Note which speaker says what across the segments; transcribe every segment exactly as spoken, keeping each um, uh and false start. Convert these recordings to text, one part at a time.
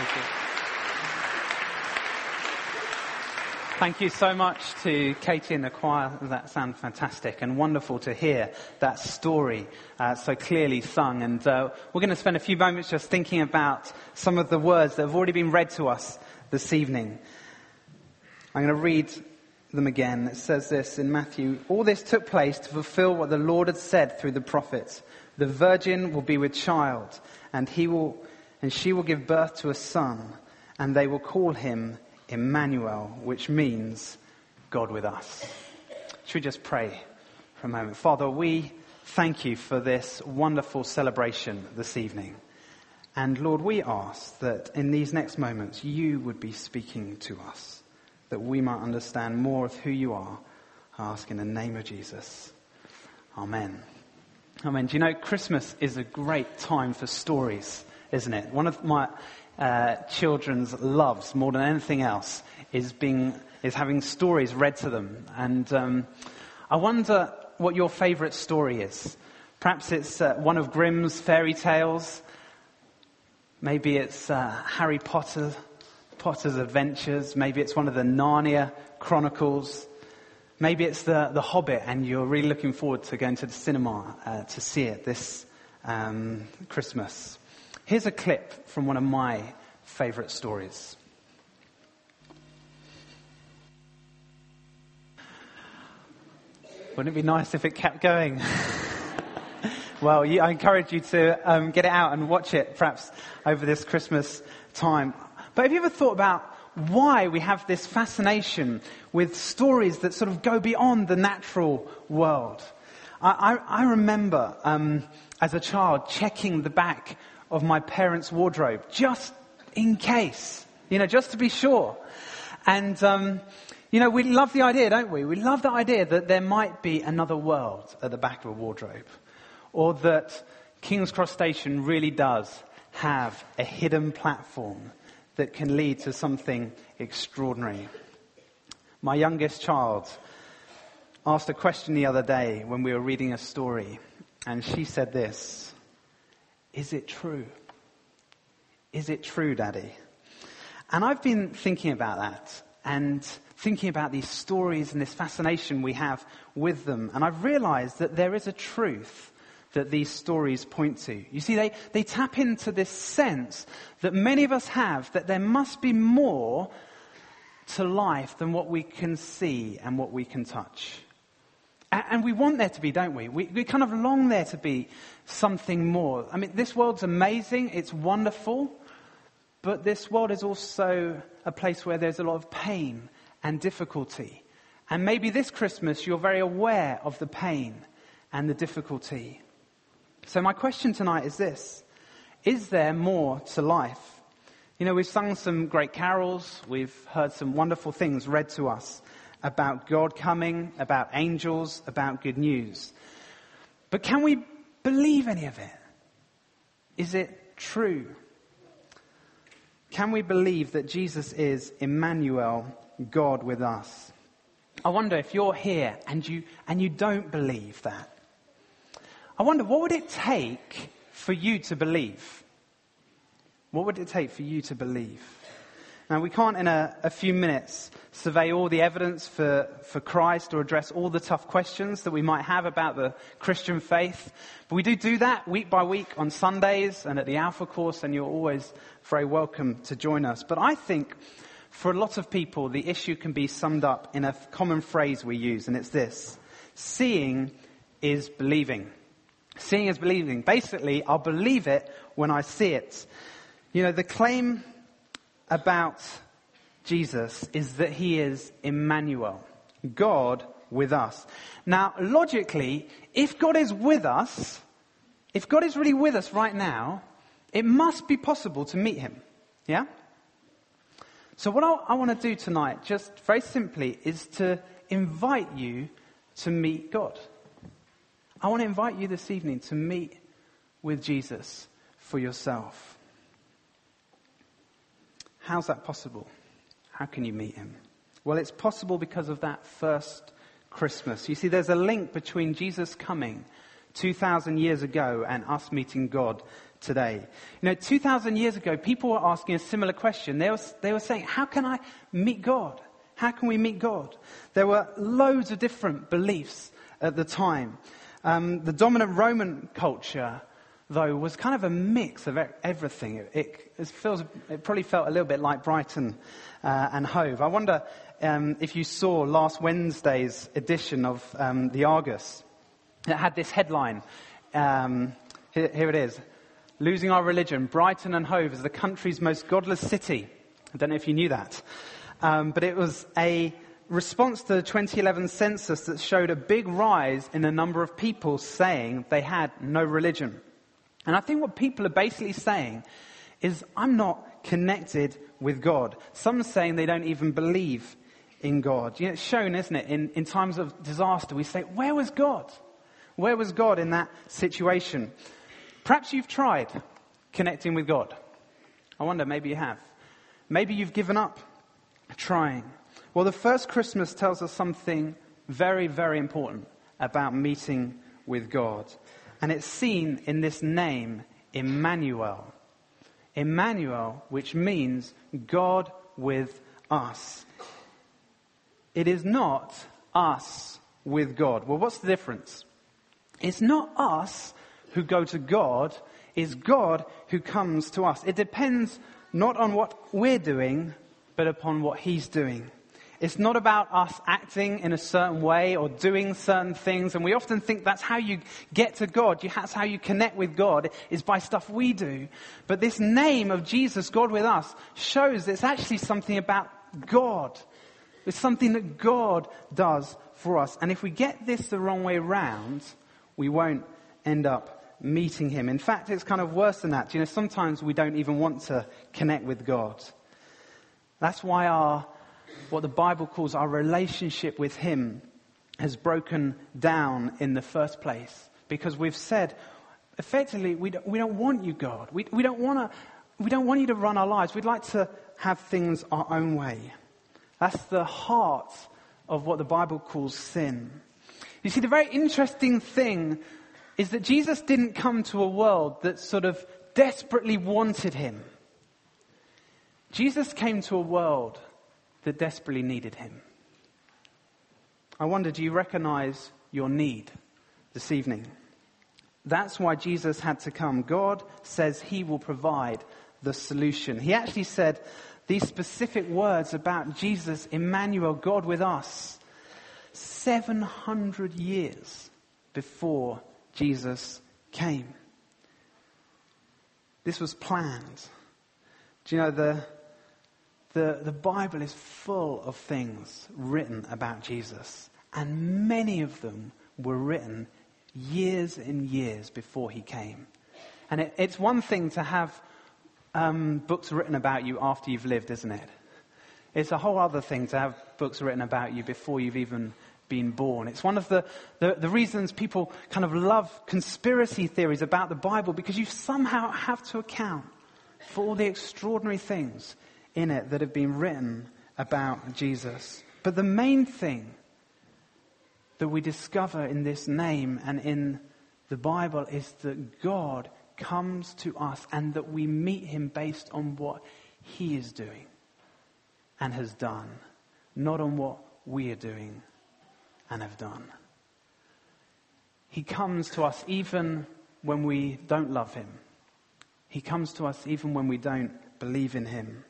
Speaker 1: Thank you. Thank you so much to Katie and the choir. That sounded fantastic and wonderful to hear that story uh, so clearly sung. And uh, we're going to spend a few moments just thinking about some of the words that have already been read to us this evening. I'm going to read them again. It says this in Matthew: "All this took place to fulfill what the Lord had said through the prophets. The virgin will be with child, and he will, and she will give birth to a son, and they will call him Emmanuel," which means God with us. Should we just pray for a moment? Father, we thank you for this wonderful celebration this evening. And Lord, we ask that in these next moments you would be speaking to us, that we might understand more of who you are. I ask in the name of Jesus. Amen. Amen. Do you know, Christmas is a great time for stories, isn't it? One of my uh, children's loves more than anything else is being is having stories read to them. And um, I wonder what your favourite story is. Perhaps it's uh, one of Grimm's fairy tales. Maybe it's uh, Harry Potter, Potter's Adventures. Maybe it's one of the Narnia Chronicles. Maybe it's the, the Hobbit, and you're really looking forward to going to the cinema uh, to see it this um, Christmas. Here's a clip from one of my favourite stories. Wouldn't it be nice if it kept going? Well, I encourage you to um, get it out and watch it, perhaps over this Christmas time. But have you ever thought about why we have this fascination with stories that sort of go beyond the natural world? I, I, I remember um, as a child checking the back of my parents' wardrobe just in case, you know, just to be sure. And, um, you know, we love the idea, don't we? We love the idea that there might be another world at the back of a wardrobe, or that King's Cross Station really does have a hidden platform that can lead to something extraordinary. My youngest child asked a question the other day when we were reading a story, and she said this: "Is it true? Is it true, Daddy?" And I've been thinking about that and thinking about these stories and this fascination we have with them. And I've realized that there is a truth that these stories point to. You see, they, they tap into this sense that many of us have, that there must be more to life than what we can see and what we can touch. And, and we want there to be, don't we? we? We kind of long there to be something more. I mean, this world's amazing, it's wonderful, but this world is also a place where there's a lot of pain and difficulty. And maybe this Christmas you're very aware of the pain and the difficulty. So my question tonight is this: is there more to life? You know, we've sung some great carols, we've heard some wonderful things read to us about God coming, about angels, about good news. But can we believe any of it? Is it true? Can we believe that Jesus is Emmanuel, God with us? I wonder if you're here and you and you don't believe that. I wonder, what would it take for you to believe? What would it take for you to believe? Now, we can't in a, a few minutes survey all the evidence for, for Christ or address all the tough questions that we might have about the Christian faith. But we do do that week by week on Sundays and at the Alpha course, and you're always very welcome to join us. But I think for a lot of people, the issue can be summed up in a common phrase we use, and it's this: seeing is believing. Seeing is believing. Basically, I'll believe it when I see it. You know, the claim about Jesus is that he is Emmanuel, God with us. Now, logically, if God is with us, if God is really with us right now, it must be possible to meet him. Yeah? So what I, I want to do tonight, just very simply, is to invite you to meet God. I want to invite you this evening to meet with Jesus for yourself. How's that possible? How can you meet him? Well, it's possible because of that first Christmas. You see, there's a link between Jesus coming two thousand years ago and us meeting God today. You know, two thousand years ago, people were asking a similar question. They were, they were saying, how can I meet God? How can we meet God? There were loads of different beliefs at the time. Um, the dominant Roman culture, though, was kind of a mix of everything. It, it, it, feels, it probably felt a little bit like Brighton uh, and Hove. I wonder um, if you saw last Wednesday's edition of um, the Argus. It had this headline. Um, here, here it is. Losing our religion. Brighton and Hove is the country's most godless city. I don't know if you knew that. Um, but it was a response to the twenty eleven census that showed a big rise in the number of people saying they had no religion. And I think what people are basically saying is, I'm not connected with God. Some saying they don't even believe in God. You know, it's shown, isn't it, in, in times of disaster, we say, where was God? Where was God in that situation? Perhaps you've tried connecting with God. I wonder, maybe you have. Maybe you've given up trying. Well, the first Christmas tells us something very, very important about meeting with God. And it's seen in this name, Emmanuel. Emmanuel, which means God with us. It is not us with God. Well, what's the difference? It's not us who go to God, it's God who comes to us. It depends not on what we're doing, but upon what He's doing. It's not about us acting in a certain way or doing certain things. And we often think that's how you get to God. That's how you connect with God, is by stuff we do. But this name of Jesus, God with us, shows it's actually something about God. It's something that God does for us. And if we get this the wrong way round, we won't end up meeting Him. In fact, it's kind of worse than that. You know, sometimes we don't even want to connect with God. That's why our what the Bible calls our relationship with Him has broken down in the first place. Because we've said, effectively, we don't, we don't want you, God. We, we don't want to, we don't want you to run our lives. We'd like to have things our own way. That's the heart of what the Bible calls sin. You see, the very interesting thing is that Jesus didn't come to a world that sort of desperately wanted Him. Jesus came to a world that desperately needed Him. I wonder, do you recognize your need this evening? That's why Jesus had to come. God says He will provide the solution. He actually said these specific words about Jesus, Emmanuel, God with us, seven hundred years before Jesus came. This was planned. Do you know, the The, the Bible is full of things written about Jesus, and many of them were written years and years before He came. And it, it's one thing to have um, books written about you after you've lived, isn't it? It's a whole other thing to have books written about you before you've even been born. It's one of the, the, the reasons people kind of love conspiracy theories about the Bible, because you somehow have to account for all the extraordinary things in it that have been written about Jesus. But the main thing that we discover in this name and in the Bible is that God comes to us and that we meet Him based on what He is doing and has done, not on what we are doing and have done. He comes to us even when we don't love Him. He comes to us even when we don't believe in Him.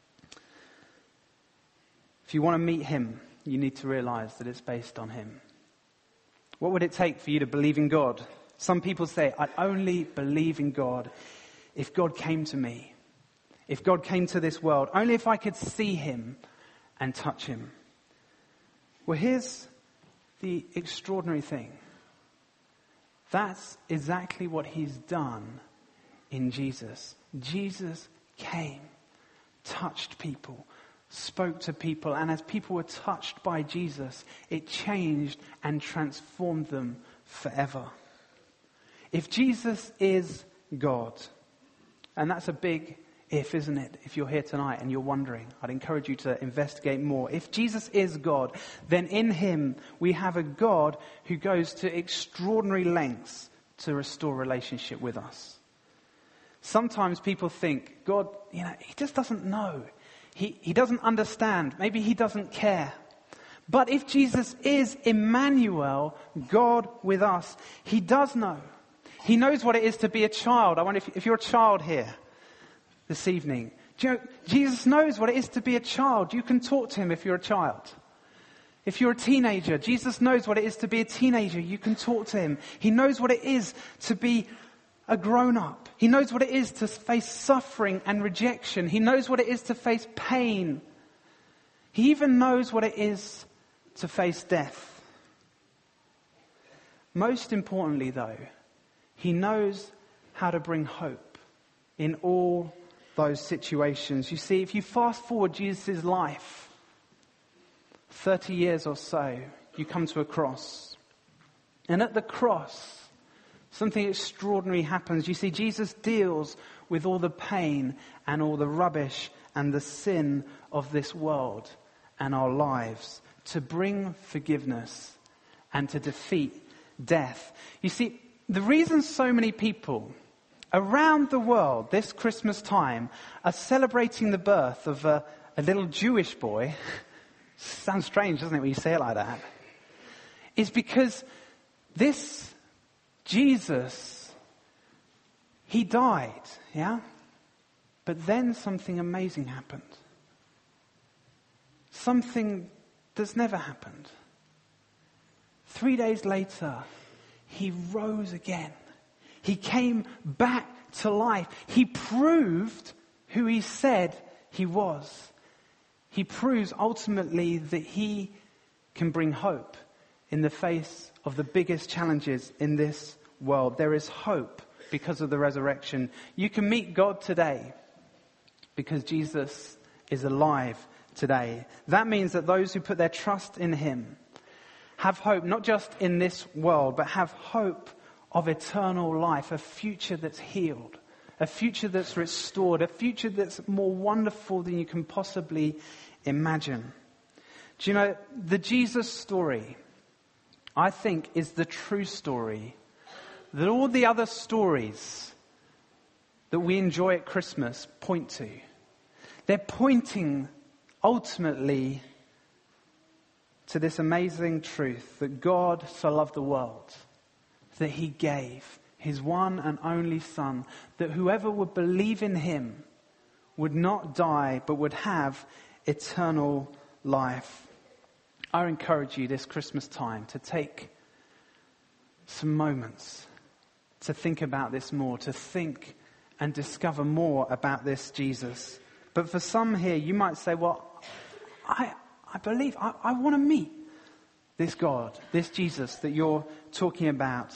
Speaker 1: If you want to meet Him, you need to realize that it's based on Him. What would it take for you to believe in God? Some people say, I'd only believe in God if God came to me, if God came to this world, only if I could see Him and touch Him. Well, here's the extraordinary thing. That's exactly what He's done in Jesus. Jesus came, touched people, spoke to people, and as people were touched by Jesus, it changed and transformed them forever. If Jesus is God, and that's a big if, isn't it? If you're here tonight and you're wondering, I'd encourage you to investigate more. If Jesus is God, then in Him we have a God who goes to extraordinary lengths to restore relationship with us. Sometimes people think, God, you know, he just doesn't know. He, he doesn't understand. Maybe he doesn't care. But if Jesus is Emmanuel, God with us, he does know. He knows what it is to be a child. I wonder if, if you're a child here this evening. Do you know, Jesus knows what it is to be a child. You can talk to him if you're a child. If you're a teenager, Jesus knows what it is to be a teenager. You can talk to him. He knows what it is to be a grown-up. He knows what it is to face suffering and rejection. He knows what it is to face pain. He even knows what it is to face death. Most importantly, though, he knows how to bring hope in all those situations. You see, if you fast forward Jesus' life, thirty years or so, you come to a cross. And at the cross, something extraordinary happens. You see, Jesus deals with all the pain and all the rubbish and the sin of this world and our lives to bring forgiveness and to defeat death. You see, the reason so many people around the world this Christmas time are celebrating the birth of a, a little Jewish boy, sounds strange, doesn't it, when you say it like that, is because this Jesus, he died, yeah? But then something amazing happened. Something that's never happened. Three days later, he rose again. He came back to life. He proved who he said he was. He proves ultimately that he can bring hope in the face of the biggest challenges in this world. There is hope because of the resurrection. You can meet God today because Jesus is alive today. That means that those who put their trust in him have hope, not just in this world, but have hope of eternal life, a future that's healed, a future that's restored, a future that's more wonderful than you can possibly imagine. Do you know, the Jesus story, I think, is the true story that all the other stories that we enjoy at Christmas point to. They're pointing ultimately to this amazing truth that God so loved the world that he gave his one and only Son, that whoever would believe in him would not die but would have eternal life. I encourage you this Christmas time to take some moments to think about this more, to think and discover more about this Jesus. But for some here, you might say, well, I, I believe, I, I want to meet this God, this Jesus that you're talking about.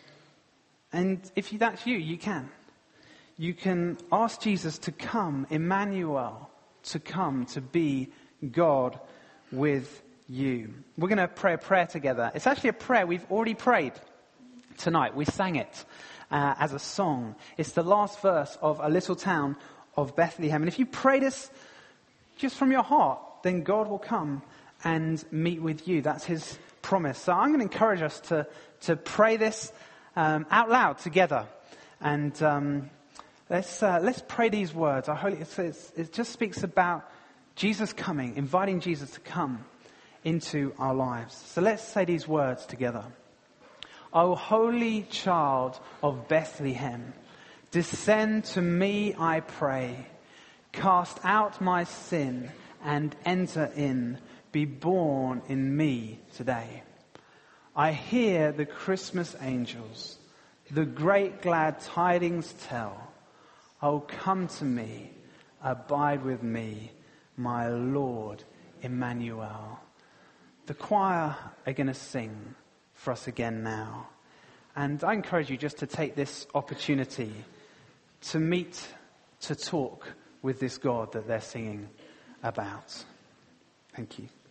Speaker 1: And if that's you, you can. You can ask Jesus to come, Emmanuel, to come to be God with you. We're going to pray a prayer together. It's actually a prayer we've already prayed tonight. We sang it uh, as a song. It's the last verse of A Little Town of Bethlehem. And if you pray this just from your heart, then God will come and meet with you. That's his promise. So I'm going to encourage us to, to pray this um, out loud together. And um, let's uh, let's pray these words. I hope it, it's, it just speaks about Jesus coming, inviting Jesus to come into our lives. So let's say these words together. O holy child of Bethlehem, descend to me, I pray. Cast out my sin and enter in. Be born in me today. I hear the Christmas angels, the great glad tidings tell. Oh, come to me, abide with me, my Lord Emmanuel. The choir are going to sing for us again now. And I encourage you just to take this opportunity to meet, to talk with this God that they're singing about. Thank you.